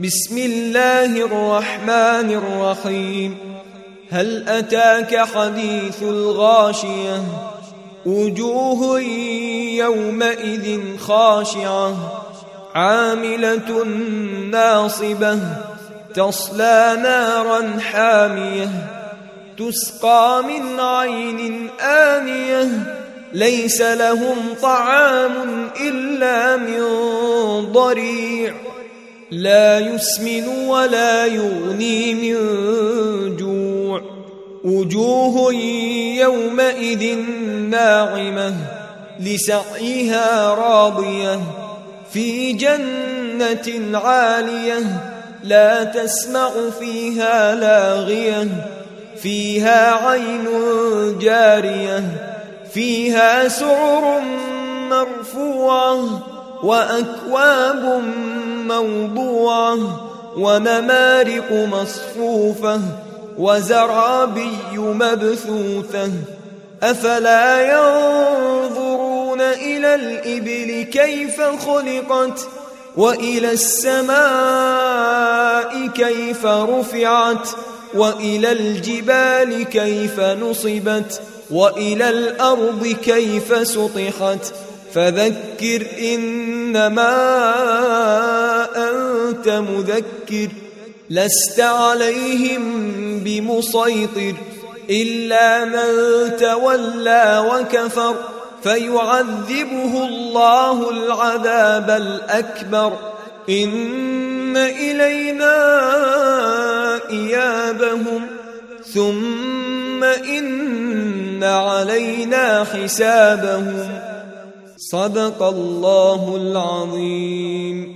بسم الله الرحمن الرحيم. هل أتاك حديث الغاشية؟ وجوه يومئذ خاشعة عاملة ناصبة تصلى نارا حامية تسقى من عين آنية ليس لهم طعام إلا من ضريع لا يسمن ولا يغني من جوع. وجوه يومئذ ناعمة لسعيها راضية في جنة عالية لا تسمع فيها لاغية فيها عين جارية فيها سرر مرفوعة وأكواب موضوعة ونمارق مصفوفة وزرابي مبثوثة. أفلا ينظرون إلى الإبل كيف خلقت وإلى السماء كيف رفعت وإلى الجبال كيف نصبت وإلى الأرض كيف سطحت. فذكر إنما أنت مذكر لست عليهم بمسيطر إلا من تولى وكفر فيعذبه الله العذاب الأكبر. إن إلينا إيابهم ثم إن علينا حسابهم. صدق الله العظيم.